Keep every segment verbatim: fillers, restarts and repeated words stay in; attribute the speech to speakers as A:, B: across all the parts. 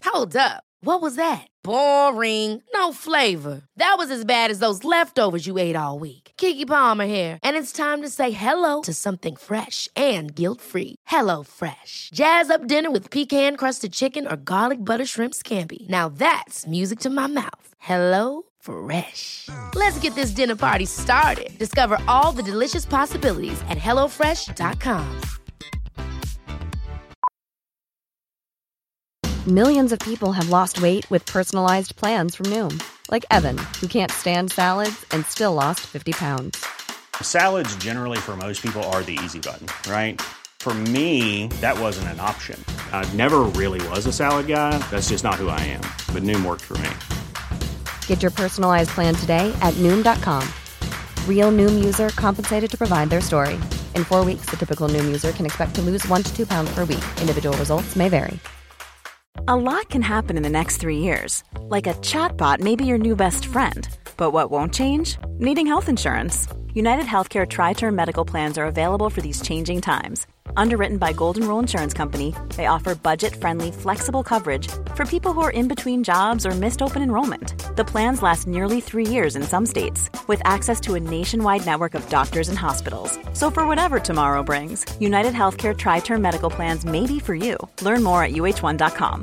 A: Hold up. What was that? Boring. No flavor. That was as bad as those leftovers you ate all week. Keke Palmer here, and it's time to say hello to something fresh and guilt-free. Hello Fresh. Jazz up dinner with pecan-crusted chicken or garlic butter shrimp scampi. Now that's music to my mouth. Hello Fresh. Let's get this dinner party started. Discover all the delicious possibilities at hello fresh dot com.
B: Millions of people have lost weight with personalized plans from Noom. Like Evan, who can't stand salads and still lost fifty pounds.
C: Salads generally for most people are the easy button, right? For me, that wasn't an option. I never really was a salad guy. That's just not who I am. But Noom worked for me.
B: Get your personalized plan today at Noom dot com. Real Noom user compensated to provide their story. In four weeks, the typical Noom user can expect to lose one to two pounds per week. Individual results may vary.
D: A lot can happen in the next three years. Like a chatbot may be your new best friend. But what won't change? Needing health insurance. United Healthcare Tri-Term Medical Plans are available for these changing times. Underwritten by Golden Rule Insurance Company, they offer budget-friendly, flexible coverage for people who are in between jobs or missed open enrollment. The plans last nearly three years in some states, with access to a nationwide network of doctors and hospitals. So for whatever tomorrow brings, United Healthcare Tri-Term Medical Plans may be for you. Learn more at U H one dot com.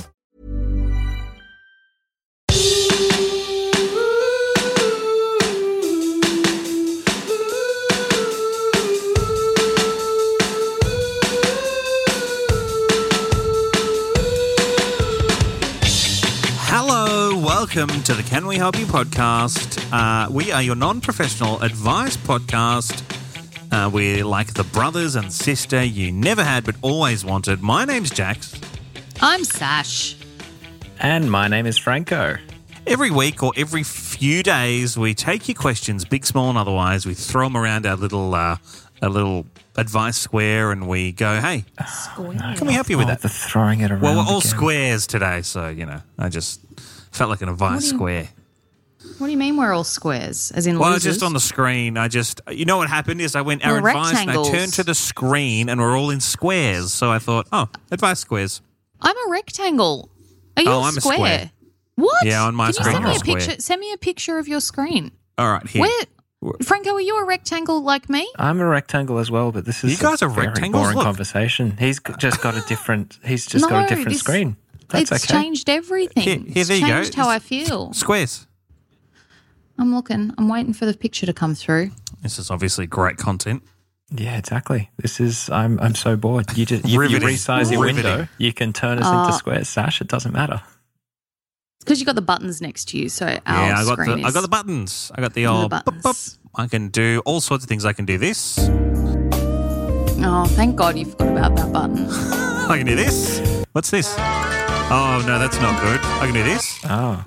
E: Welcome to the Can We Help You podcast. Uh, we are your non-professional advice podcast. Uh, we're like the brothers and sister you never had but always wanted. My name's Jax.
F: I'm Sash.
G: And my name is Franco.
E: Every week or every few days, we take your questions, big, small, and otherwise. We throw them around our little, uh, our little advice square, and we go, "Hey,
G: oh, no,
E: can we help you with that?"
G: The throwing it around.
E: Well, we're all
G: again.
E: squares today, so you know, I just felt like an advice
F: What do you-
E: square.
F: What do you mean we're all squares? As in
E: Well,
F: losers?
E: just on the screen, I just, you know what happened is I went
F: We're
E: our advice and I
F: rectangles.
E: turned to the screen and we're all in squares. So I thought, oh, advice squares.
F: I'm a rectangle. Are you
E: Oh,
F: a
E: I'm a
F: square?
E: square.
F: What?
E: Yeah, on my
F: Can
E: screen
F: you send
E: I'm
F: me
E: a
F: a
E: square.
F: picture? Send me a picture of your screen.
E: All right, here.
F: Where, Franco, are you a rectangle like me?
G: I'm a rectangle as well, but this is
E: You guys
G: a
E: are
G: very
E: rectangles?
G: boring
E: Look.
G: conversation. He's g- just got a different. He's just
F: No,
G: got a different
F: this-
G: screen. That's
F: it's
G: okay.
F: changed everything.
E: Here- here,
F: it's
E: there you go.
F: changed how I feel.
E: Squares.
F: I'm looking. I'm waiting for the picture to come through.
E: This is obviously great content.
G: Yeah, exactly. This is. I'm. I'm so bored. You just you, you
E: Riveting.
G: resize your
E: Riveting.
G: window. You can turn us
F: Uh,
G: into squares. Sash, it doesn't matter.
F: Because you got the buttons next to you, so our
E: yeah, I got
F: screen
E: the
F: is
E: I got the buttons. I got the
F: the
E: old. Bup,
F: buttons.
E: bup. I can do all sorts of things. I can do this.
F: Oh, thank God you forgot about that button.
E: I can do this. What's this? Oh no, that's not good. I can do this.
G: Oh,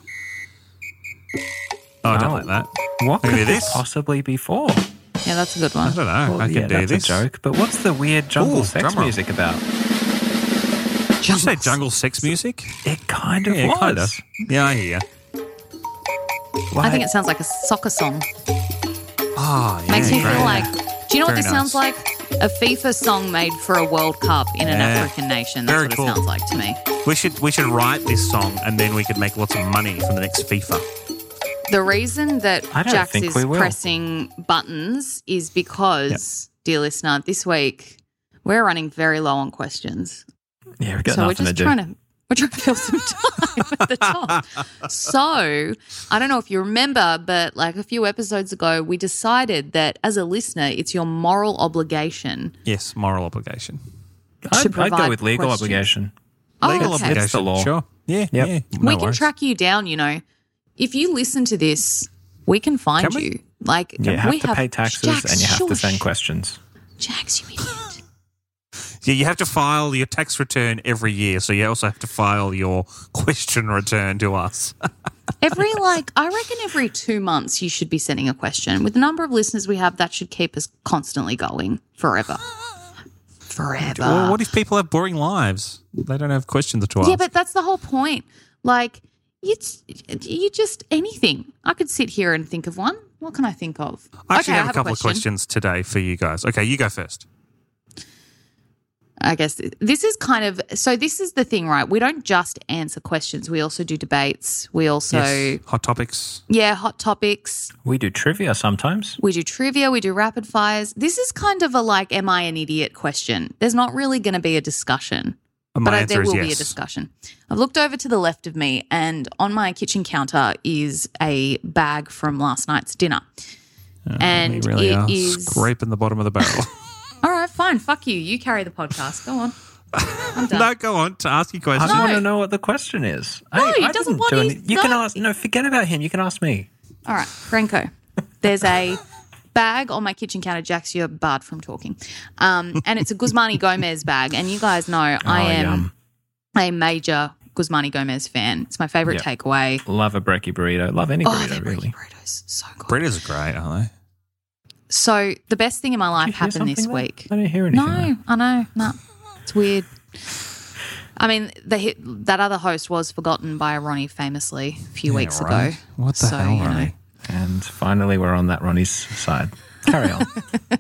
E: Oh, I don't
G: Oh.
E: like that.
G: what
E: I can
G: could
E: do
G: this
E: this.
G: possibly be for?
F: Yeah, that's a good
E: I
F: one.
E: don't know.
G: Well,
E: I can
G: yeah,
E: do
G: that's
E: this.
G: a joke. But what's the weird jungle
E: Ooh,
G: sex
E: drum roll.
G: music about?
E: Did you say jungle sex music?
G: It kind of
E: Yeah,
G: was.
E: kind of. Yeah, I hear.
F: I think
G: Like-
F: it sounds like a soccer song.
E: Oh, yeah.
F: Makes me
E: great.
F: feel like, do you know what
E: Very
F: this sounds
E: nice.
F: like? A FIFA song made for a World Cup in an
E: Yeah.
F: African nation. That's
E: Very
F: what
E: cool.
F: it sounds like to me.
E: We should we should write this song and then we could make lots of money from the next FIFA.
F: The reason that
G: I don't
F: Jax
G: think
F: is
G: we will.
F: pressing buttons is because, dear listener, this week we're running very low on questions.
G: Yeah, we've got
F: so we're
G: nothing
F: just
G: to do.
F: trying to we're trying to fill some time at the top. So I don't know if you remember, but like a few episodes ago, we decided that as a listener, it's your moral obligation.
E: Yes, moral obligation.
G: I'd, I'd
F: provide
G: go with legal
F: questions.
G: obligation.
F: Oh,
E: Legal
F: okay.
E: obligation.
G: It's the law.
E: Sure. Yeah.
G: Yep.
E: Yeah. No
F: we can
E: worries.
F: track you down, you know. If you listen to this, we can find
E: Can we?
F: you. Like
G: You have
F: we
G: to
F: have
G: pay taxes
F: Jax,
G: and you have to
F: shush.
G: send questions.
F: Jax, you idiot.
E: Yeah, you have to file your tax return every year, so you also have to file your question return to us.
F: Every, like, I reckon every two months you should be sending a question. With the number of listeners we have, that should keep us constantly going forever. Forever.
E: Well, what if people have boring lives? They don't have questions to ask.
F: Yeah, but that's the whole point. Like, it's you just anything. I could sit here and think of one. What can I think of?
E: I actually
F: okay,
E: have,
F: I
E: a couple of
F: question.
E: questions today for you guys. Okay, you go first.
F: I guess this is kind of – so this is the thing, right? We don't just answer questions. We also do debates. We also
E: Yes. Hot topics.
F: – yeah, hot topics.
G: We do trivia sometimes.
F: We do trivia. We do rapid fires. This is kind of a like, am I an idiot question. There's not really going to be a discussion.
E: My
F: but I,
E: answer
F: there
E: is
F: will
E: yes.
F: be a discussion. I've looked over to the left of me and on my kitchen counter is a bag from last night's dinner.
E: Uh,
F: and
E: we really
F: it
E: are
F: is –
E: scraping the bottom of the barrel.
F: all right, fine. Fuck you. You carry the podcast. Go on. I'm done.
E: No, go on to ask your
G: I
E: question.
G: just
F: No.
G: want to know what the question is.
F: No,
G: I,
F: he
G: I
F: doesn't
G: didn't
F: want
G: do
F: his-
G: any- You can
F: no.
G: ask. No, forget about him. You can ask me.
F: All right, Franco. There's a bag on my kitchen counter. Jax, you're barred from talking. Um, and it's a Guzmani Gomez bag. And you guys know I
G: Oh,
F: am
G: yum.
F: a major Guzmani Gomez fan. It's my favorite
G: Yep.
F: takeaway.
G: Love a brekkie burrito. Love any
F: Oh,
G: burrito,
F: they're
G: really.
F: burritos. So good.
E: Burritos are great, aren't they?
F: So the best thing in my
G: Did
F: life
G: you hear
F: happened this
G: something there?
F: week.
G: I didn't hear anything.
F: No,
G: there.
F: I know. No, it's weird. I mean, the hit, that other host was forgotten by Ronnie famously a few
E: Yeah,
F: weeks
E: right.
F: ago.
E: What the
F: So,
E: hell,
F: you know.
E: Ronnie?
G: And finally, we're on that Ronnie's side. Carry on.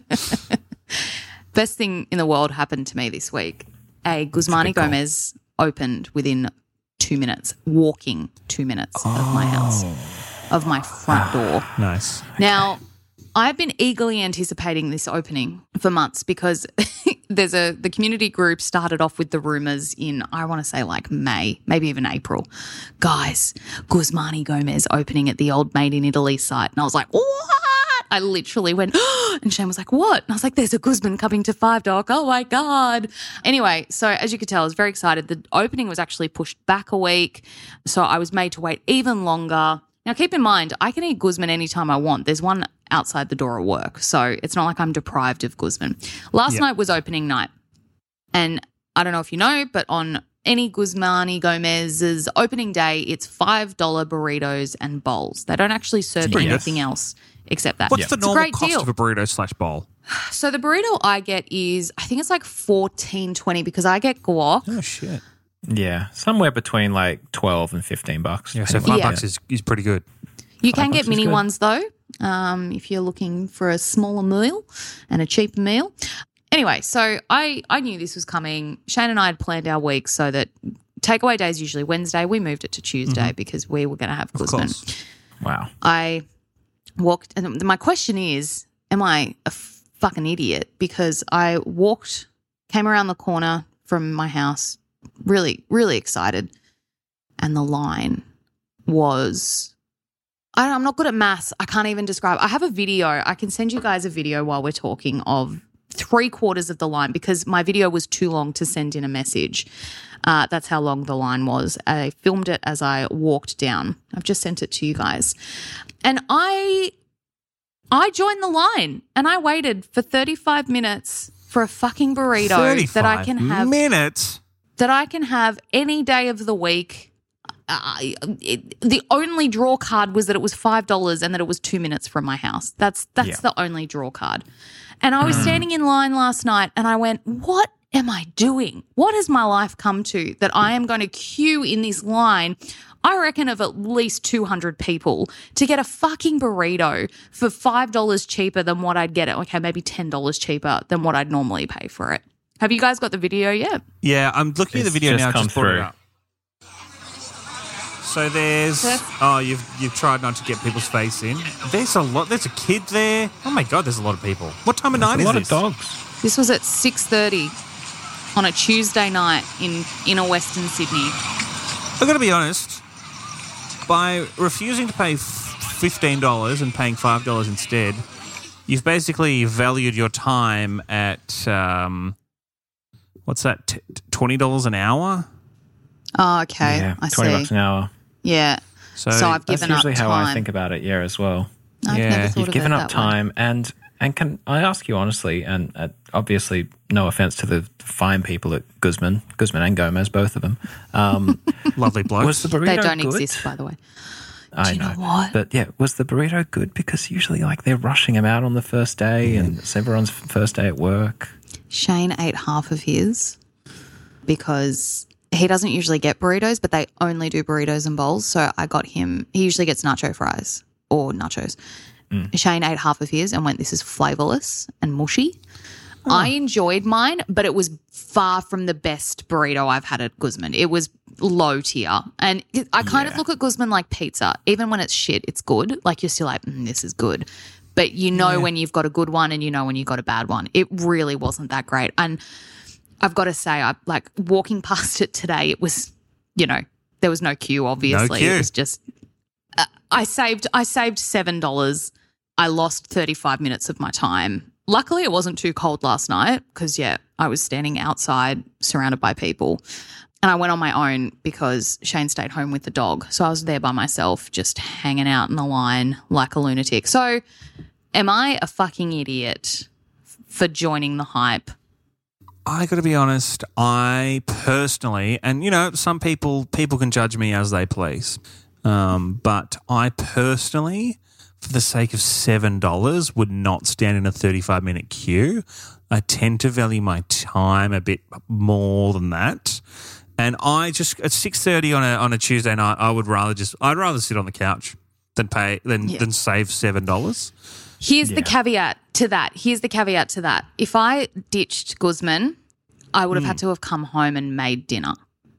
F: Best thing in the world happened to me this week. A Guzmani
G: call.
F: Gomez opened within two minutes, walking two minutes of my house, of my front door.
E: Nice.
F: Now, I've been eagerly anticipating this opening for months because there's a the community group started off with the rumors in, I want to say like May, maybe even April. Guys, Guzmani Gomez opening at the old Made in Italy site. And I was like, what? I literally went, oh, and Shane was like, what? And I was like, there's a Guzman coming to Five Dock. Oh, my God. Anyway, so as you could tell, I was very excited. The opening was actually pushed back a week. So I was made to wait even longer. Now, keep in mind, I can eat Guzman anytime I want. There's one outside the door at work. So it's not like I'm deprived of Guzman. Last
E: Yep.
F: night was opening night. And I don't know if you know, but on any Guzmani Gomez's opening day, it's five dollars burritos and bowls. They don't actually serve
E: Pretty good.
F: anything else except that.
E: What's the
F: It's a
E: normal
F: great
E: cost
F: deal.
E: of a burrito slash bowl?
F: So the burrito I get is, I think it's like fourteen twenty because I get guac.
E: Oh, shit.
G: Yeah, somewhere between like twelve and fifteen bucks.
E: Yeah, so
G: depending
E: five
G: on
F: Yeah.
E: bucks is, is pretty good.
F: You can
G: bucks
F: get
G: is
F: mini
G: good.
F: ones though, um, if you're looking for a smaller meal and a cheaper meal. Anyway, so I, I knew this was coming. Shane and I had planned our week so that takeaway day is usually Wednesday. We moved it to Tuesday because we were going to have
E: Of
F: Guzman.
E: course.
G: Wow.
F: I walked, and my question is, am I a fucking idiot? Because I walked, came around the corner from my house, really, really excited, and the line was, I don't, I'm not good at maths. I can't even describe. I have a video. I can send you guys a video while we're talking of three quarters of the line because my video was too long to send in a message. Uh, that's how long the line was. I filmed it as I walked down. I've just sent it to you guys. And I I joined the line and I waited for thirty-five minutes for a fucking burrito that I can have
E: minutes.
F: that I can have any day of the week. Uh, it, the only draw card was that it was five dollars and that it was two minutes from my house. That's that's
G: Yeah.
F: the only draw card. And I was standing in line last night and I went, what am I doing? What has my life come to that I am going to queue in this line, I reckon of at least two hundred people to get a fucking burrito for five dollars cheaper than what I'd get it. Okay, maybe ten dollars cheaper than what I'd normally pay for it. Have you guys got the video yet?
E: Yeah, I'm looking at the
G: It's
E: video
G: just
E: now.
G: come
E: Just brought it
G: through.
E: up. So there's
F: That's-
E: oh you've you've tried not to get people's face in. There's a lot. There's a kid there. Oh my god, there's a lot of people. What time of night
G: There's a
E: is
G: lot
E: this?
G: of dogs.
F: This was at six thirty on a Tuesday night in inner Western Sydney.
E: I've got to be honest. By refusing to pay fifteen dollars and paying five dollars instead, you've basically valued your time at um, what's that? T- Twenty dollars an hour.
F: Oh, okay.
G: Yeah,
F: I
G: twenty
F: see.
G: bucks an hour.
F: Yeah.
E: So,
F: So I've
G: That's
F: given up
G: usually how
F: time.
G: I think about it. Yeah, as well.
F: I've
E: Yeah,
F: never thought
G: You've
F: of
G: given
F: it
G: up
F: that way.
G: time, and and can I ask you honestly? And uh, obviously, no offense to the fine people at Guzman, Guzman and Gomez, both of them. Um,
E: lovely blokes.
G: was the burrito
F: They don't
G: good?
F: exist, by the way.
G: I
F: you know
G: know,
F: what?
G: but yeah, was the burrito good? Because usually, like they're rushing them out on the first day, and it's everyone's first day at work.
F: Shane ate half of his because he doesn't usually get burritos, but they only do burritos and bowls. So I got him, he usually gets nacho fries or nachos. Shane ate half of his and went, this is flavourless and mushy. I enjoyed mine, but it was far from the best burrito I've had at Guzman. It was low tier. And it, I kind
E: Yeah.
F: of look at Guzman like pizza. Even when it's shit, it's good. Like you're still like, mm, this is good. But you know
E: Yeah.
F: when you've got a good one and you know when you've got a bad one. It really wasn't that great. And I've got to say, I like walking past it today, it was, you know, there was no queue, obviously.
E: queue.
F: It was just uh, I saved I saved seven dollars. I lost thirty-five minutes of my time. Luckily, it wasn't too cold last night because, yeah, I was standing outside surrounded by people. And I went on my own because Shane stayed home with the dog. So I was there by myself just hanging out in the line like a lunatic. So am I a fucking idiot for joining the hype?
E: I got to be honest, I personally, and, you know, some people people can judge me as they please, um, but I personally, for the sake of seven dollars, would not stand in a thirty-five minute queue. I tend to value my time a bit more than that. And I just, at six thirty on a on a Tuesday night, I would rather just, I'd rather sit on the couch than pay, than,
F: Yeah.
E: than save seven dollars.
F: Here's the caveat to that. Here's the caveat to that. If I ditched Guzman, I would have had to have come home and made dinner.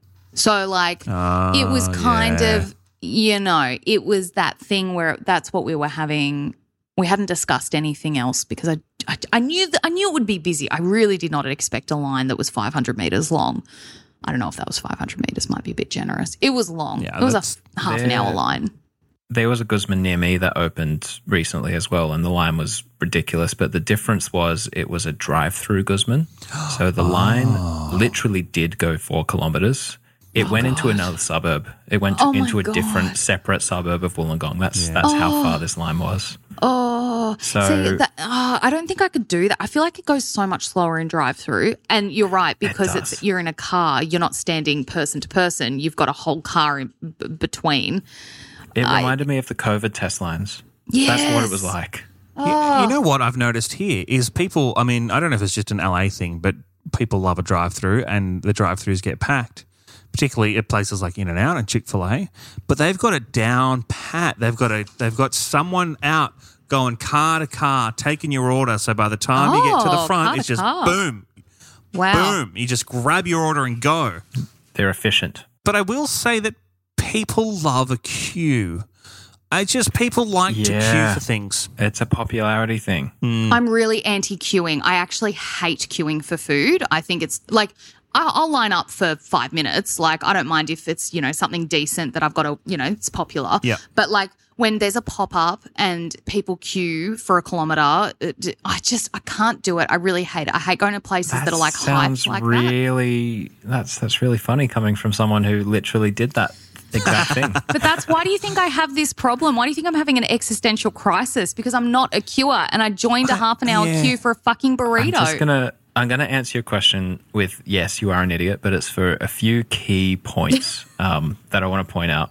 F: So, like, it was kind
E: yeah.
F: of, you know, it was that thing where that's what we were having. We hadn't discussed anything else because I, I, I knew that I knew it would be busy. I really did not expect a line that was five hundred meters long. I don't know if that was five hundred meters, might be a bit generous. It was long.
E: Yeah,
F: it was a
E: that's-
F: f- half an
G: Yeah.
F: hour line.
G: There was a Guzman near me that opened recently as well, and the line was ridiculous. But the difference was it was a drive-through Guzman. So the line literally did go four kilometres. It went into another suburb. It went
F: Oh my
G: into a
F: God.
G: different, separate suburb of Wollongong. That's that's how far this line was.
F: Oh,
G: So-
F: see, that, oh, I don't think I could do that. I feel like it goes so much slower in drive-through. And you're right, because
G: does.
F: it's you're in a car. You're not standing person to person. You've got a whole car in b- between.
G: It
F: I-
G: reminded me of the COVID test lines.
F: Yes.
G: That's what it was like.
E: You, you know what I've noticed here is people, I mean, I don't know if it's just an L A thing, but people love a drive-through and the drive-throughs get packed, particularly at places like In-N-Out and Chick-fil-A. But they've got it down pat. They've got a, they've got someone out going car to car, taking your order. So by the time you get to the
F: Oh,
E: front,
F: car
E: it's
F: to
E: just
F: car.
E: boom,
F: Wow.
E: boom. You just grab your order and go.
G: They're efficient.
E: But I will say that people love a queue. I just, people like to queue
G: Yeah.
E: for things.
G: It's a popularity thing.
F: I'm really anti-queuing. I actually hate queuing for food. I think it's like I- I'll line up for five minutes. Like I don't mind if it's, you know, something decent that I've got to, you know, it's popular.
E: Yeah.
F: But like when there's a pop-up and people queue for a kilometre, it, I just, I can't do it. I really hate it. I hate going to places that, are like
G: sounds
F: hyped like that.
G: really, That's that's really funny coming from someone who literally did that exact thing.
F: But that's why do you think I have this problem? Why do you think I'm having an existential crisis? Because I'm not a queuer and I joined a half an hour
E: yeah.
F: queue for a fucking burrito.
G: I'm just gonna I'm gonna answer your question with yes, you are an idiot, but it's for a few key points um, that I want to point out.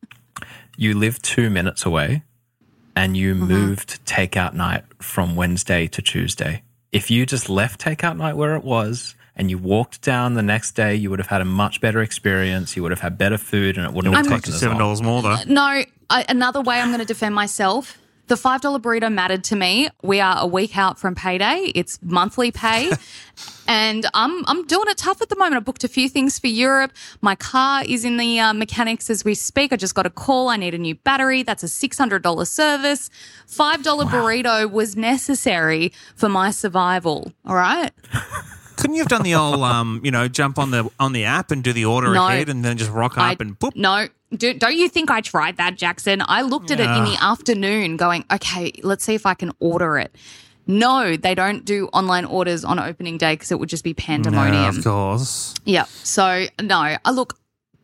G: You live two minutes away, and you
F: Mm-hmm.
G: moved takeout night from Wednesday to Tuesday. If you just left takeout night where it was and you walked down the next day, you would have had a much better experience. You would have had better food, and it wouldn't
E: It
G: have
E: would cost
G: taken
E: you
G: as
E: seven
G: long.
E: dollars more though.
F: No, I, another way I'm going to defend myself. The five dollar burrito mattered to me. We are a week out from payday. It's monthly pay. And I'm I'm doing it tough at the moment. I booked a few things for Europe. My car is in the uh, mechanics as we speak. I just got a call. I need a new battery. That's a six hundred dollars service. five dollar burrito was necessary for my survival. All right?
E: Couldn't you have done the old, um, you know, jump on the on the app and do the order
F: No.
E: ahead and then just rock
F: I-
E: up and boop?
F: No, do, don't you think I tried that, Jackson? I looked at it in the afternoon going, okay, let's see if I can order it. No, they don't do online orders on opening day because it would just be pandemonium.
E: No, of course.
F: Yeah. So, no, I look,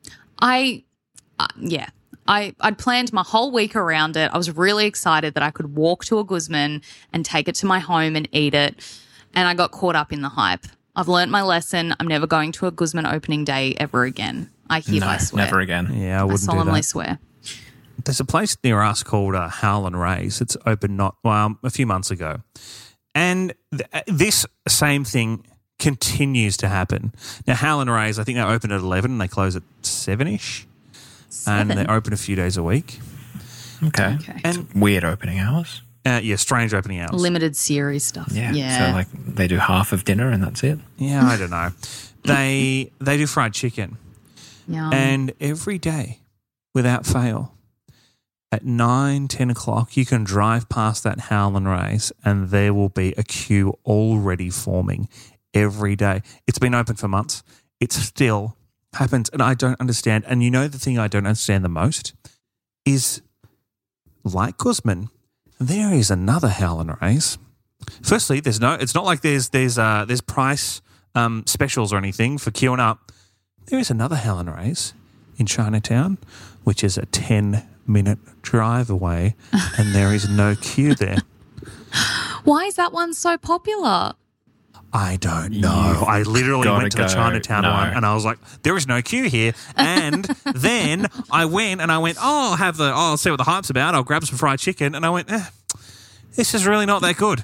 F: I, uh, yeah. I, I'd planned my whole week around it. I was really excited that I could walk to a Guzman and take it to my home and eat it. And I got caught up in the hype. I've learnt my lesson. I'm never going to a Guzman opening day ever again. I hereby
G: No,
F: swear.
G: never again.
E: Yeah, I
F: I
E: wouldn't do
F: solemnly
E: that.
F: swear.
E: There's a place near us called uh, Howell and Ray's. It's opened not well a few months ago, and th- this same thing continues to happen. Now Howell and Ray's, I think they open at eleven and they close at seven ish, and
F: Seven?
E: they open a few days a week.
G: Okay.
F: Okay.
E: And
G: Weird opening hours.
E: Uh, yeah, strange opening hours.
F: Limited series stuff.
G: Yeah.
F: Yeah.
G: So like they do half of dinner and that's it.
E: Yeah, I don't know. They they do fried chicken.
F: Yum.
E: And every day, without fail, at nine, ten o'clock, you can drive past that Howlin' Rays and there will be a queue already forming every day. It's been open for months. It still happens, and I don't understand. And you know the thing I don't understand the most is, like Guzman, there is another Howlin' Rays. Firstly, there's no. It's not like there's there's uh, there's price um, specials or anything for queuing up. There is another Howlin' Rays in Chinatown, which is a ten-minute drive away, and there is no queue there.
F: Why is that one so popular?
E: I don't know. I literally
G: gotta
E: went to the
G: go.
E: Chinatown
G: No.
E: one and I was like, there is no queue here. And then I went and I went, oh, I'll have the, oh, I'll see what the hype's about. I'll grab some fried chicken. And I went, eh, this is really not that good.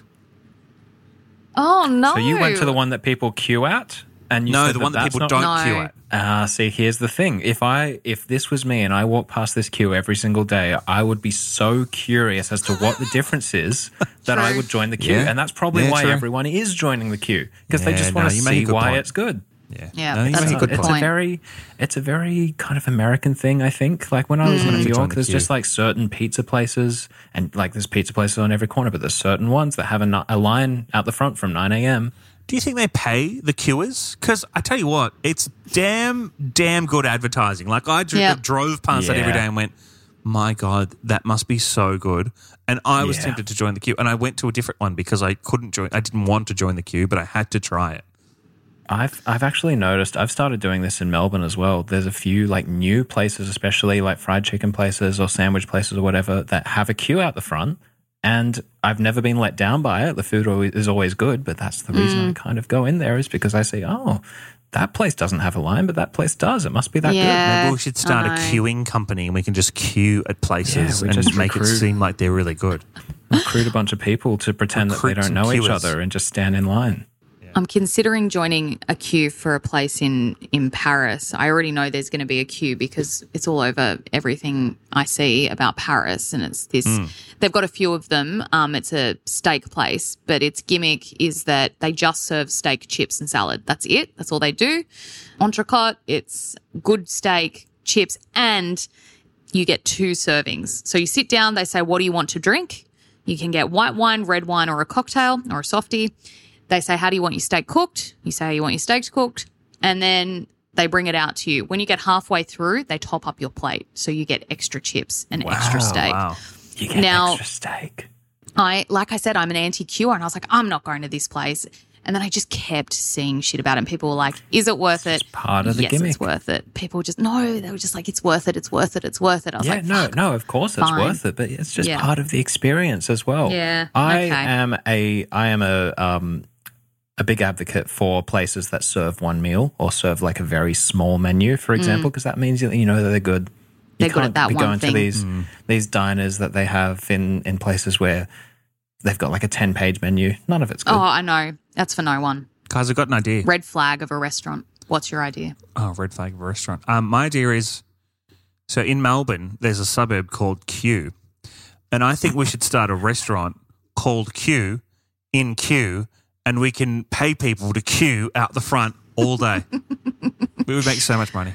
F: Oh, no.
G: So you went to the one that people queue at? And you
E: No,
G: said
E: the one that
G: that's
E: people
G: not-
E: don't
F: No.
E: queue at.
G: Ah, see, here's the thing. If I if this was me and I walked past this queue every single day, I would be so curious as to what the difference is that I
F: True.
G: would join the queue.
E: Yeah.
G: And that's probably
E: Yeah,
G: why
E: true.
G: everyone is joining the queue because they
E: Yeah,
G: just
E: no,
G: want to
E: you make a
G: see
E: good
G: why
E: point.
G: it's good.
E: Yeah,
F: Yeah,
E: no, you
F: that's
E: make
F: a
E: a good
F: good
G: It's
E: point.
G: a very, it's a very kind of American thing, I think. Like when I was in
E: Mm.
G: New
E: To join
G: York,
E: the
G: there's
E: queue.
G: just like certain pizza places, and like there's pizza places on every corner, but there's certain ones that have a, ni- a line out the front from nine a.m.
E: Do you think they pay the queuers? Because I tell you what, it's damn, damn good advertising. Like I dro-
F: Yeah.
E: drove past that every
G: Yeah.
E: day and went, my God, that must be so good. And I was
G: Yeah.
E: tempted to join the queue. And I went to a different one because I couldn't join. I didn't want to join the queue, but I had to try it.
G: I've I've actually noticed, I've started doing this in Melbourne as well. There's a few like new places, especially like fried chicken places or sandwich places or whatever, that have a queue out the front. And I've never been let down by it. The food always, is always good, but that's the reason I kind of go in there is because I say, oh, that place doesn't have a line, but that place does. It must be that
F: Yeah.
E: Maybe we should start a
F: I know.
E: queuing company and we can just queue at places
G: Yeah, we
E: and
G: just
E: make it
G: recruit-
E: seem like they're really good.
G: good. Recruit a bunch of people to pretend that
E: Recruit
G: they don't
E: some
G: know each
E: queuers.
G: other and just stand in line.
F: I'm considering joining a queue for a place in, in Paris. I already know there's going to be a queue because it's all over everything I see about Paris. And it's this, they've got a few of them. Um, it's a steak place, but its gimmick is that they just serve steak, chips and salad. That's it. That's all they do. Entrecote, it's good steak, chips, and you get two servings. So you sit down, they say, what do you want to drink? You can get white wine, red wine, or a cocktail or a softie. They say, how do you want your steak cooked? You say, you want your steak cooked. And then they bring it out to you. When you get halfway through, they top up your plate. So you get extra chips and extra steak.
E: Wow.
G: You get
F: Now-
G: extra steak.
F: I, like I said, I'm an anti-queuer and I was like, I'm not going to this place. And then I just kept seeing shit about it. And people were like, is it worth it?
G: It's part of the
F: yes,
G: gimmick.
F: it's worth it. People just, no, they were just like, it's worth it, it's worth it, it's worth it. I was
G: Yeah,
F: like,
G: no,
F: fuck.
G: no, of course it's
F: Fine.
G: worth it, but it's just
F: Yeah.
G: part of the experience as well.
F: Yeah,
G: I
F: okay.
G: am a I am a um a big advocate for places that serve one meal or serve like a very small menu, for example, because that means you know that they're good. You
F: Mm. They're good
G: can't
F: at that
G: be
F: one
G: going
F: thing.
G: to these these diners that they have in in places where they've got like a ten page menu. None of it's good.
F: Oh, I know. That's for no one.
E: Guys, I've got an idea.
F: Red flag of a restaurant. What's your idea?
E: Oh, red flag of a restaurant. Um, my idea is, so in Melbourne, there's a suburb called Kew, and I think we should start a restaurant called Kew in Kew, and we can pay people to queue out the front all day. We would make so much money.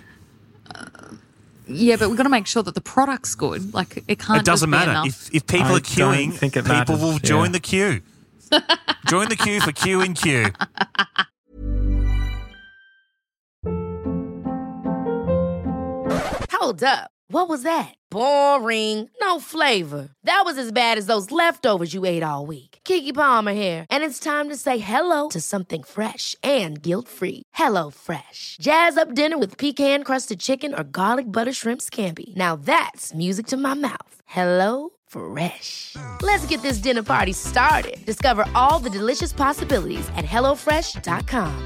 F: Yeah, but we've got to make sure that the product's good. Like, it can't
E: It doesn't
F: just be
E: matter.
F: enough.
E: If, if people
G: I
E: are queuing,
G: don't think it
E: people
G: matters,
E: will join
G: yeah.
E: the queue. Join the queue for Q and Q.
A: Hold up. What was that? Boring. No flavor. That was as bad as those leftovers you ate all week. Keke Palmer here, and it's time to say hello to something fresh and guilt-free. Hello Fresh. Jazz up dinner with pecan-crusted chicken or garlic butter shrimp scampi. Now that's music to my mouth. Hello Fresh. Let's get this dinner party started. Discover all the delicious possibilities at hello fresh dot com.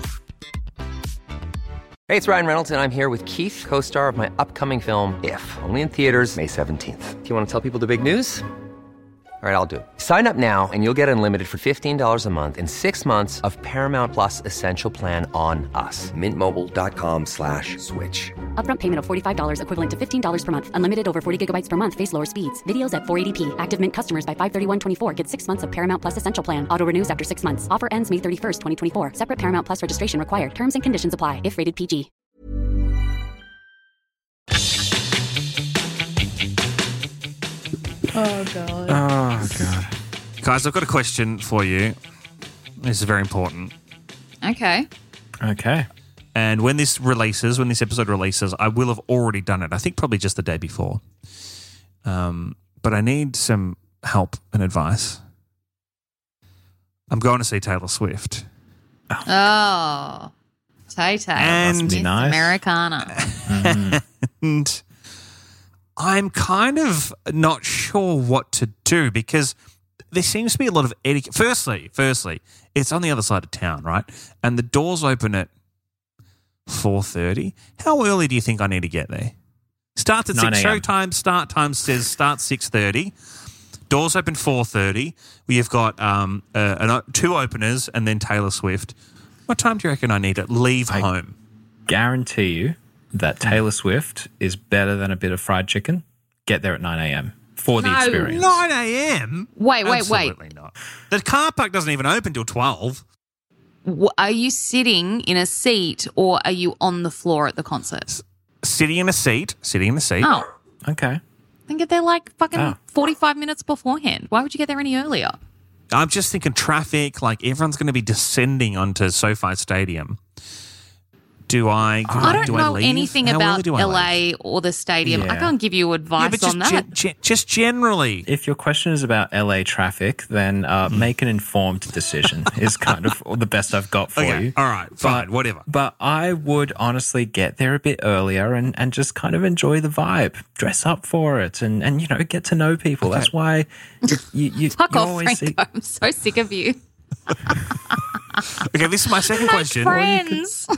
H: Hey, it's Ryan Reynolds, and I'm here with Keith, co-star of my upcoming film, If, only in theaters May seventeenth. Do you want to tell people the big news? All right, I'll do it. Sign up now and you'll get unlimited for fifteen dollars a month and six months of Paramount Plus Essential Plan on us. Mint Mobile dot com slash switch.
I: Upfront payment of forty-five dollars equivalent to fifteen dollars per month. Unlimited over forty gigabytes per month. Face lower speeds. Videos at four eighty p. Active Mint customers by five thirty-one twenty-four get six months of Paramount Plus Essential Plan. Auto renews after six months. Offer ends May thirty-first, twenty twenty-four. Separate Paramount Plus registration required. Terms and conditions apply if rated P G.
F: Oh, God.
E: Oh, God. Guys, I've got a question for you. This is very important.
F: Okay.
G: Okay.
E: And when this releases, when this episode releases, I will have already done it. I think probably just the day before. Um, but I need some help and advice. I'm going to see Taylor Swift.
F: Oh. Tay-Tay.
E: And-
G: Must be
F: Miss
G: nice.
F: Americana.
E: And I'm kind of not sure what to do because there seems to be a lot of etiquette. Firstly, firstly, it's on the other side of town, right? And the doors open at four thirty. How early do you think I need to get there? Starts at six.
G: nine a.m.
E: Showtime start time says start six thirty. Doors open four thirty. We've got um, uh, an, two openers and then Taylor Swift. What time do you reckon I need to leave
G: I-
E: home?
G: Guarantee you that Taylor Swift is better than a bit of fried chicken. Get there at nine a.m. for the
F: No.
G: experience.
E: nine a.m.?
F: Wait, wait,
E: Absolutely not. The car park doesn't even open till twelve.
F: wait. Are you sitting in a seat or are you on the floor at the concert?
E: Sitting in a seat. Sitting in a seat.
F: Oh.
G: Okay.
F: Then get there like fucking
G: Oh.
F: forty-five minutes beforehand. Why would you get there any earlier?
E: I'm just thinking traffic, like everyone's going to be descending onto SoFi Stadium. Do I
F: I don't
E: do
F: know
E: I leave?
F: anything
E: How
F: about
E: early do I
F: L
E: leave?
F: A or the stadium. I
G: Yeah.
F: can't give you
E: Yeah,
F: advice
E: but just,
F: on that.
E: ge- ge- just generally.
G: If your question is about L A traffic, then uh, make an informed decision is kind of the best I've got for
E: Okay,
G: you.
E: all right, fine, whatever.
G: But I would honestly get there a bit earlier and, and just kind of enjoy the vibe, dress up for it, and, and you know, get to know people. That's why you, you,
F: Fuck
G: you
F: off,
G: always
F: Franco.
G: see.
F: I'm so sick of you.
E: Okay, this is my second question.
F: Friends.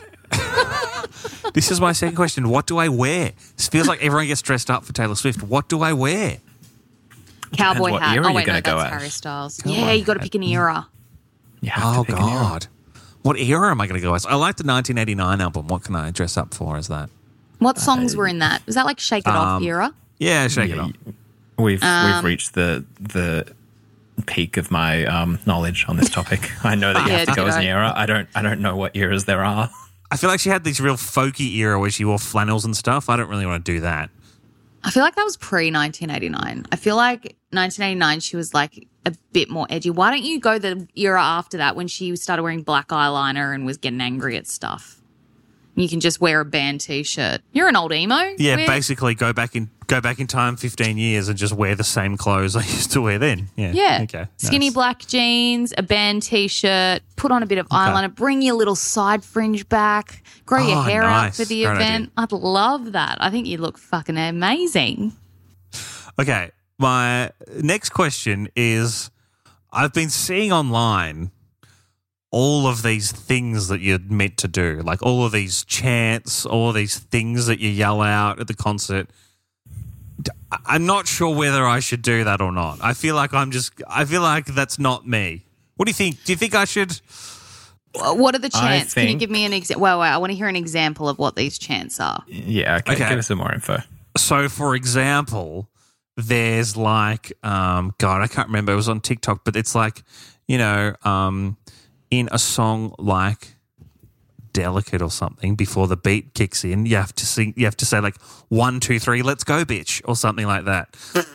E: This is my second question. What do I wear? It feels like everyone gets dressed up for Taylor Swift. What do I wear?
F: Cowboy
G: what
F: hat.
G: era
F: Oh,
G: you're
F: wait, no,
G: gonna
F: that's
G: go as.
F: Harry Styles. Yeah, you got to pick an era.
G: You have to
E: Oh,
G: pick an era.
E: God. What era am I going to go as? I like the nineteen eighty-nine album. What can I dress up for as that?
F: What songs were in that? Was that like Shake It Off
E: Um,
F: era?
E: Yeah, shake it
G: Yeah,
E: off.
G: We've
F: Um,
G: we've reached the the peak of my um, knowledge on this topic. I know that you
F: Yeah,
G: have to go as an
F: ditto.
G: era. I don't I don't know what eras there are.
E: I feel like she had this real folky era where she wore flannels and stuff. I don't really want to do that.
F: I feel like that was pre nineteen eighty-nine. I feel like nineteen eighty-nine, she was like a bit more edgy. Why don't you go the era after that when she started wearing black eyeliner and was getting angry at stuff? You can just wear a band T-shirt. You're an old emo.
E: Yeah,
F: Wear-
E: basically go back in go back in time fifteen years and just wear the same clothes I used to wear then. Yeah.
F: Yeah.
E: Okay.
F: Skinny
E: nice.
F: black jeans, a band T-shirt, put on a bit of eyeliner, bring your little side fringe back, grow your
E: Oh,
F: hair out
E: nice.
F: for the
E: Great
F: event. I'd love that. I think you look fucking amazing.
E: Okay. My next question is I've been seeing online all of these things that you're meant to do, like all of these chants, all of these things that you yell out at the concert. D- I'm not sure whether I should do that or not. I feel like I'm just, I feel like that's not me. What do you think? Do you think I should?
F: What are the
G: I
F: chants? Can you
G: think-
F: give me an example? Well, wait, I want to hear an example of what these chants are.
G: Yeah, okay,
E: Okay.
G: give us some more info.
E: So, for example, there's like, um, God, I can't remember. It was on TikTok, but it's like, you know, um, in a song like Delicate or something, before the beat kicks in, you have to sing. You have to say like one, two, three, let's go, bitch, or something like that.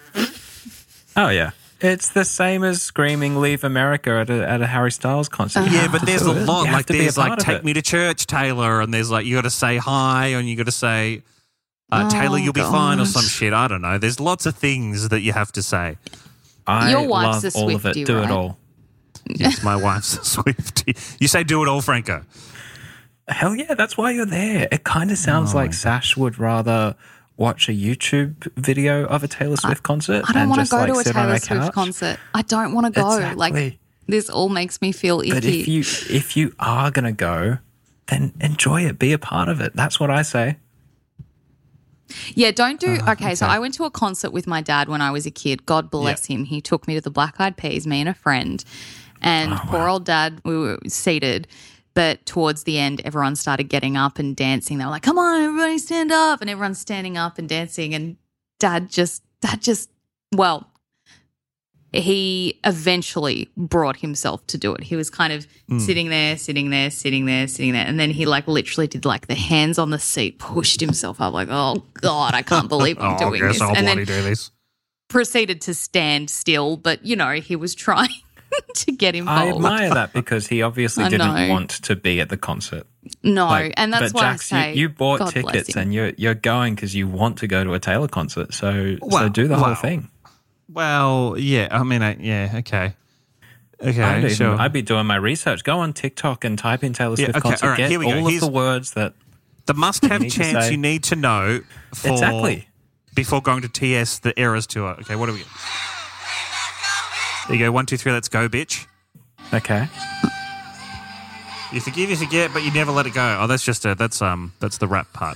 G: Oh yeah. It's the same as screaming "Leave America" at a, at a Harry Styles concert.
E: Yeah, but there's a lot.
G: You have
E: Like
G: to be a
E: there's like
G: part of
E: "Take
G: it.
E: Me to Church, Taylor," and there's like you got to say hi, and you got to say uh,
F: Oh,
E: "Taylor, you'll be fine" or
F: gosh.
E: some shit. I don't know. There's lots of things that you have to say.
G: I
F: Your wife's
G: love
F: a
G: all of it.
F: Swiftie,
G: Do
F: right?
G: it all.
E: Yes, my wife's a Swiftie. You say "do it all," Franco.
G: Hell yeah, that's why you're there. It kind of sounds
E: Oh
G: like Sash would rather watch a YouTube video of a Taylor Swift concert.
F: I don't
G: and
F: want to
G: just,
F: go
G: like,
F: to a
G: sit on
F: Taylor
G: a
F: Swift
G: couch.
F: concert. I don't want to go.
G: Exactly.
F: Like this all makes me feel icky.
G: But if you if you are gonna go, then enjoy it. Be a part of it. That's what I say.
F: Yeah, don't do
E: Oh,
F: okay, so
E: okay.
F: I went to a concert with my dad when I was a kid. God bless him. He took me to the Black Eyed Peas, me and a friend. And
E: Oh,
F: poor old dad, we were seated, but towards the end everyone started getting up and dancing. They were like, "Come on, everybody stand up." And everyone's standing up and dancing, and dad just dad just well, he eventually brought himself to do it. He was kind of
E: Hmm.
F: sitting there, sitting there, sitting there, sitting there. And then he like literally did like the hands on the seat, pushed himself up like, oh God, I can't believe I'm
E: Oh, I
F: doing
E: guess
F: this.
E: I'll
F: And
E: bloody
F: then
E: do this.
F: proceeded to stand still. But, you know, he was trying to get
G: I
F: involved.
G: admire that because he obviously
F: I
G: didn't
F: know.
G: want to be at the concert.
F: No,
G: Like,
F: and that's
G: but
F: why
G: Jax,
F: I say
G: you, you bought
F: God bless
G: tickets
F: him.
G: and you're you're going because you want to go to a Taylor concert. So so
E: Well,
G: do the whole
E: well,
G: thing.
E: Well, yeah. I mean, I, yeah. Okay. Okay.
G: I'd, even-
E: sure.
G: I'd be doing my research. Go on TikTok and type in Taylor
E: Yeah,
G: Swift
E: okay,
G: concert.
E: all right,
G: Get
E: here we go.
G: all of
E: Here's-
G: the words that
E: the must-have
G: need to
E: chants
G: say.
E: you need to know for
G: exactly.
E: before going to T S the Eras tour. Okay, what do we get? There you go. One, two, three. Let's go, bitch.
G: Okay.
E: You forgive, you forget, but you never let it go. Oh, that's just a that's um that's the rap part.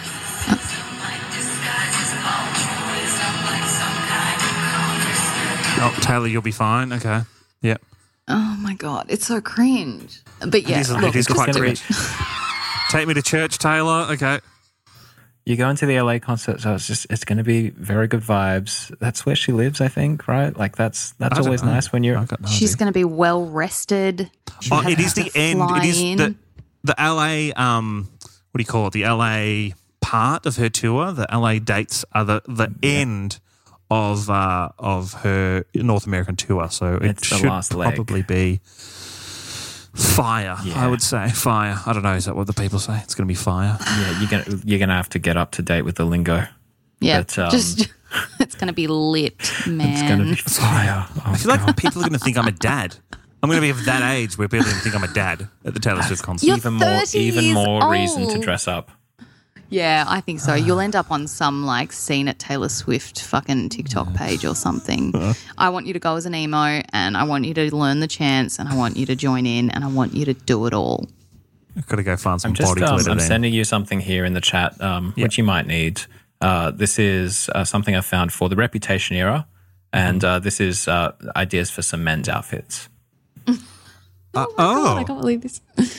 E: Oh, Taylor, you'll be fine. Okay. Yep.
F: Oh my God, it's so cringe. But yeah,
E: It is,
F: look,
E: it is
F: just
E: quite
F: do
E: cringe.
F: it.
E: Take me to church, Taylor. Okay.
G: You go into the L A concert, so it's just it's going to be very good vibes. That's where she lives, I think, right? Like that's
E: I
G: that's
E: don't
G: always
E: know.
G: nice when you're.
E: I've got no
F: She's
E: idea.
F: going to be well rested. She
E: Oh,
F: doesn't
E: it is
F: have
E: the
F: to
E: end.
F: fly
E: It is
F: in.
E: the the L A. Um, what do you call it? The L A part of her tour. The L A dates are the the end of uh, of her North American tour. So it
G: It's the
E: should
G: last leg.
E: probably be fire.
G: Yeah.
E: I would say fire. I don't know. Is that what the people say? It's going to be fire.
G: Yeah, you're gonna you're gonna have to get up to date with the lingo.
F: Yeah,
G: But, um,
F: just it's going to be lit, man.
G: It's gonna be fire. Oh,
E: I feel like
G: God.
E: people are going to think I'm a dad. I'm going to be of that age where people are going to think I'm a dad at the Taylor Swift concert.
F: You're
G: even more
F: thirty
G: even
F: years
G: more reason to
F: old.
G: dress up.
F: Yeah, I think so. You'll end up on some like scene at Taylor Swift fucking TikTok page or something. I want you to go as an emo and I want you to learn the chants and I want you to join in and I want you to do it all.
E: I've got to go find some
G: I'm just
E: body
G: um,
E: glitter
G: I'm
E: then.
G: sending you something here in the chat, um,
E: Yeah.
G: which you might need. Uh, this is uh, something I found for the Reputation era, and uh, this is uh, ideas for some men's outfits.
E: Uh,
F: God,
E: oh,
F: I can't believe this.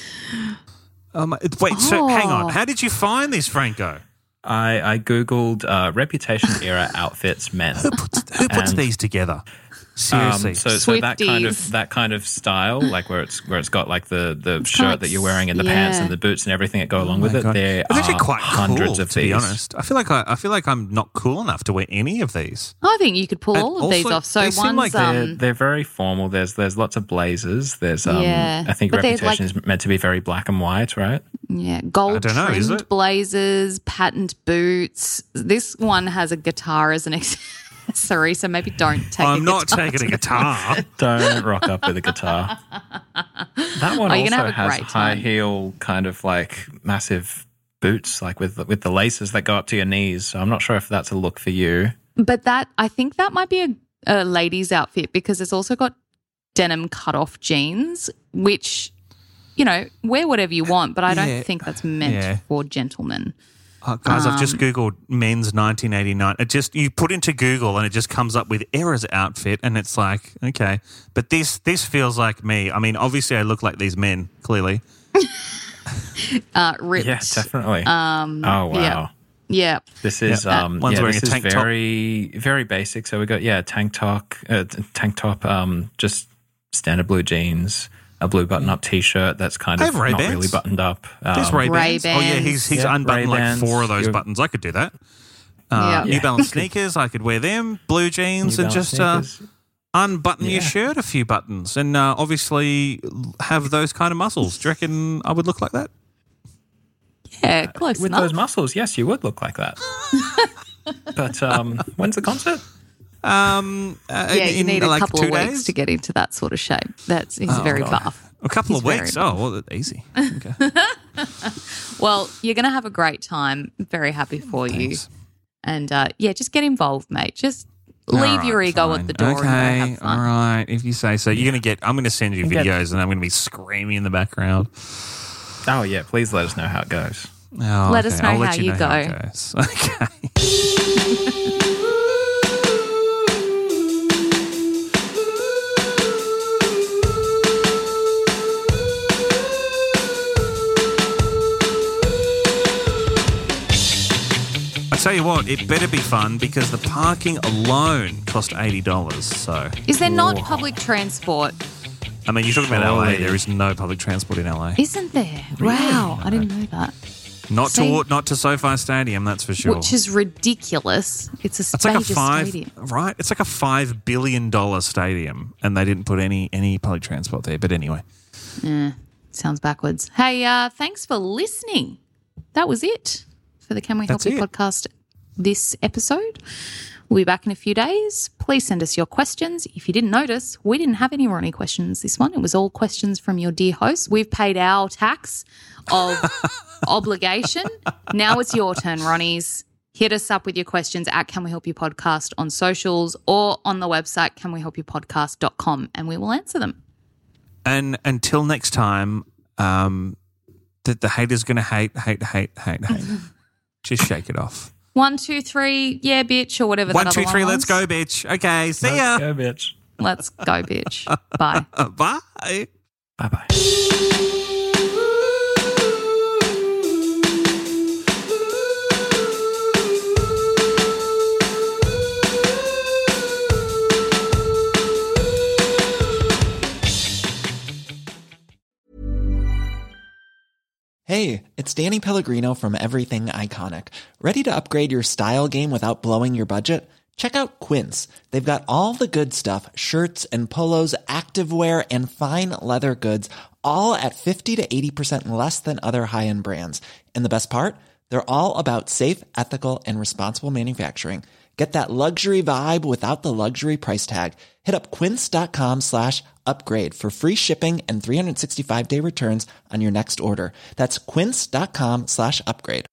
E: um, it- wait. So hang
F: Oh.
E: on. How did you find this, Franco?
G: I, I googled uh, Reputation era outfits men.
E: Who puts, who puts
G: And-
E: these together? Seriously.
G: Um, so, so that kind
F: Swifties.
G: of that kind of style, like where it's where it's got like the, the shirt
F: like
G: that you're wearing and the
F: s-
G: pants
F: yeah.
G: and the boots and everything that go along
E: Oh
G: with
E: my
G: it.
E: God.
G: There
E: It's actually
G: are
E: quite
G: hundreds
E: cool,
G: of
E: to
G: these.
E: be honest. I feel like I, I feel like I'm not cool enough to wear any of these.
F: I think you could pull
E: And
F: all of these
E: also,
F: off. So
E: they seem
F: one's
E: like they're-
F: um
G: They're very formal. There's there's lots of blazers. There's um,
F: Yeah,
G: I think
F: but there's,
G: Reputation
F: like-
G: is meant to be very black and white, right?
F: yeah, gold
E: I don't know, is
F: trimmed
E: it?
F: blazers, patent boots. This one has a guitar as an accessory, so maybe don't take
E: I'm
F: a
E: not
F: guitar
E: taking a
F: to-
E: guitar.
G: Don't rock up with a guitar. That one
F: Oh, you're
G: also
F: gonna have a
G: has
F: great
G: high
F: time.
G: heel kind of like massive boots, like with with the laces that go up to your knees. So I'm not sure if that's a look for you.
F: But that I think that might be a, a lady's outfit because it's also got denim cut off jeans, which you know wear whatever you want, but I don't
E: Yeah.
F: think that's meant
E: Yeah.
F: for gentlemen.
E: Oh, guys, I've
F: Um,
E: just googled men's nineteen eighty-nine. It just you put into Google and it just comes up with Era's outfit, and it's like okay, but this this feels like me. I mean, obviously, I look like these men clearly.
F: Uh, ripped.
G: Yeah, definitely.
F: Um,
G: oh wow.
F: Yeah. Yeah.
G: This is
E: Yeah.
G: um
E: One's
G: yeah,
E: wearing
G: this
E: a
G: is
E: tank top.
G: very very basic. So we got yeah tank top uh, t- tank top um just standard blue jeans, a blue button up t shirt that's kind
E: I
G: of
E: have
G: not
E: Ray-Bans.
G: really buttoned up. Um,
E: There's Ray Bans. Oh yeah,
F: Ray-Bans.
E: he's he's
G: Yeah,
E: unbuttoned like
G: Ray-Bans.
E: four of those
G: You're-
E: buttons. I could do that. Uh,
F: Yeah.
E: New Balance sneakers, I could wear them. Blue jeans,
G: New
E: and
G: Balance
E: just uh,
G: sneakers.
E: unbutton
G: Yeah.
E: your shirt a few buttons, and uh, obviously have those kind of muscles. Do you reckon I would look like that?
F: Yeah, close
G: With
F: enough.
G: those muscles, yes, you would look like that. But um, when's the concert?
E: Um, uh,
F: yeah,
E: in,
F: you need a
E: like
F: couple
E: two
F: of weeks
E: days?
F: to get into that sort of shape. That's he's
E: Oh,
F: very
E: God.
F: buff.
E: A couple
F: He's
E: of
F: very
E: weeks.
F: buff.
E: Oh, well, easy. Okay.
F: Well, you're going to have a great time. Very happy for you.
E: Thanks.
F: And uh, yeah, just get involved, mate. Just leave
E: All right,
F: your ego
E: fine.
F: at the door
E: Okay,
F: and go have fun.
E: all right. If you say so, you're gonna get. I'm gonna send you
G: You get-
E: videos, and I'm gonna be screaming in the background.
G: Oh yeah, please let us know how it goes.
E: Oh,
F: Let us
E: okay.
F: know
E: I'll let
F: how
E: you
F: you
E: know how
F: go.
E: it goes. Okay. I tell you what, it better be fun because the parking alone cost eighty dollars. So,
F: Is there not public transport?
E: I mean, you're talking about L A.
G: Surely.
E: There is no public transport in L A.
F: Isn't there? Wow, I didn't know that.
E: Not
F: See?
E: to not to SoFi Stadium, that's for sure.
F: Which is ridiculous. It's a
E: It's like a
F: major
E: five,
F: stadium.
E: right? It's like a five billion dollar stadium, and they didn't put any any public transport there. But anyway,
F: Eh, sounds backwards. Hey, uh, thanks for listening. That was it for the Can We Help
E: That's
F: You
E: it.
F: podcast this episode. We'll be back in a few days. Please send us your questions. If you didn't notice, we didn't have any Ronnie questions this one. It was all questions from your dear host. We've paid our tax of obligation. Now it's your turn, Ronnies. Hit us up with your questions at Can We Help You Podcast on socials or on the website can we help you podcast dot com, and we will answer them.
E: and until next time, um, the, the haters going to hate, hate, hate, hate, hate. Just shake it off.
F: One, two, three, yeah, bitch, or whatever.
E: One,
F: that
E: two,
F: other
E: three,
F: one
E: let's
F: was.
E: go, bitch. Okay, see ya.
G: Go, bitch.
F: Let's go, bitch. Bye.
E: Bye.
G: Bye-bye.
J: Hey, it's Danny Pellegrino from Everything Iconic. Ready to upgrade your style game without blowing your budget? Check out Quince. They've got all the good stuff, shirts and polos, activewear, and fine leather goods, all at fifty to eighty percent less than other high-end brands. And the best part? They're all about safe, ethical, and responsible manufacturing. Get that luxury vibe without the luxury price tag. Hit up quince.com slash upgrade for free shipping and three sixty-five day returns on your next order. That's quince.com slash upgrade.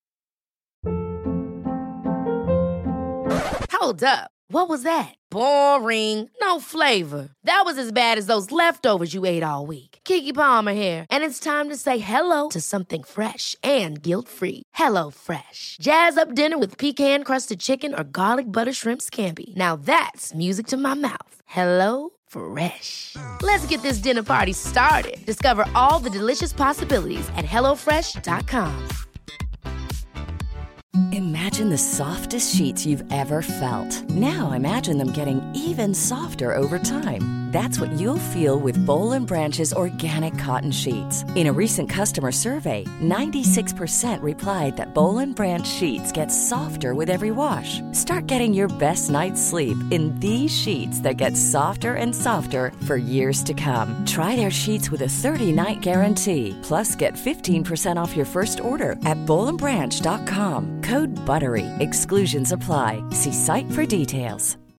A: Hold up. What was that? Boring. No flavor. That was as bad as those leftovers you ate all week. Keke Palmer here, and it's time to say hello to something fresh and guilt-free. Hello Fresh. Jazz up dinner with pecan-crusted chicken or garlic butter shrimp scampi. Now that's music to my mouth. Hello Fresh. Let's get this dinner party started. Discover all the delicious possibilities at hello fresh dot com.
K: Imagine the softest sheets you've ever felt. Now imagine them getting even softer over time. That's what you'll feel with Boll and Branch's organic cotton sheets. In a recent customer survey, ninety-six percent replied that Boll and Branch sheets get softer with every wash. Start getting your best night's sleep in these sheets that get softer and softer for years to come. Try their sheets with a thirty-night guarantee. Plus, get fifteen percent off your first order at boll and branch dot com. Code BUTTERY. Exclusions apply. See site for details.